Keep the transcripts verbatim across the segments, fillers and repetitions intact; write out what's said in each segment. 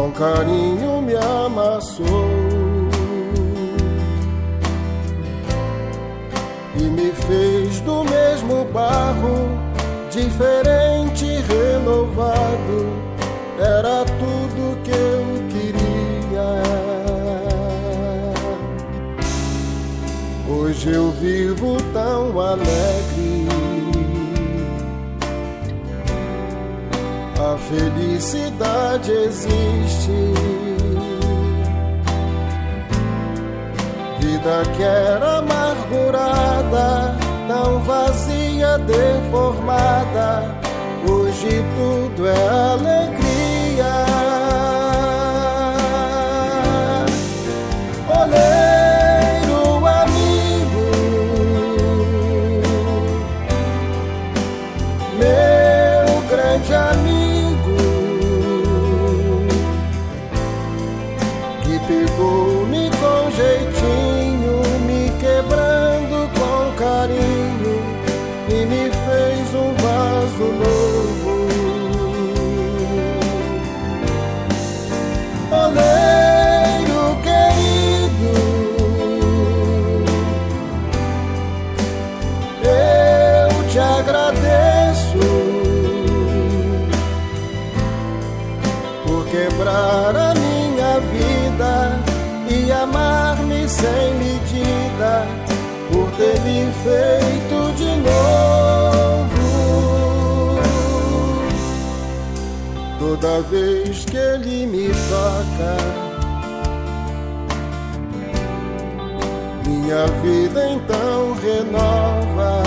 com carinho me amassou e me fez do mesmo barro, diferente, renovado. Era tudo que eu queria. Hoje eu vivo tão alegre. A felicidade existe. Vida que era amargurada, tão vazia, deformada, hoje tudo é alegria. Oleiro amigo, meu grande amigo, que pegou-me com jeitinho, me quebrando com carinho e me fez um vaso novo. Oleiro querido, eu te agradeço por quebrar a minha vida e amar-me sem medida, por ter me feito de novo. Toda vez que ele me toca, minha vida então renova.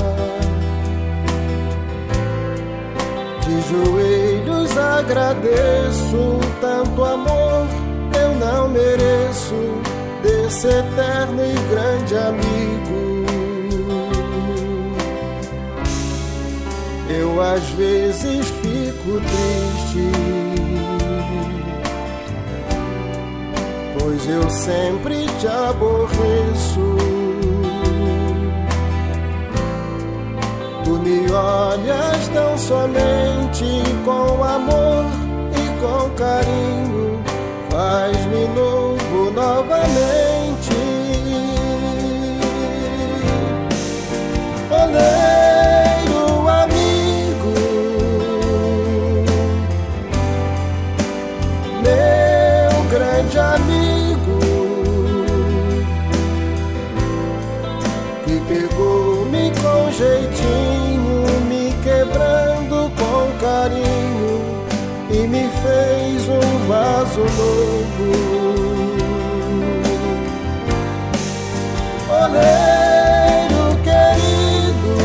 De joelhos agradeço tanto amor, eu não mereço, desse eterno e grande amigo. Eu às vezes fico triste, pois eu sempre te aborreço. Tu me olhas tão somente com amor e com carinho, faz-me novo novamente. Oleiro amigo, meu grande amigo, que pegou-me com jeitinho, me quebrando com carinho e me fez um vaso novo. Oleiro querido,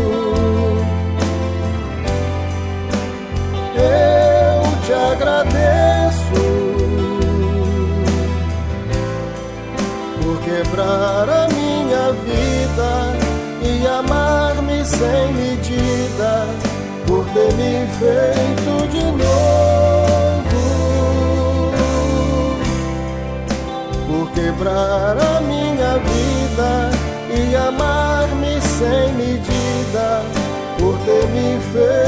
eu te agradeço por quebrar a minha vida e amar-me sem medida, por ter me feito de novo, por quebrar a minha vida e amar-me sem medida, por ter me feito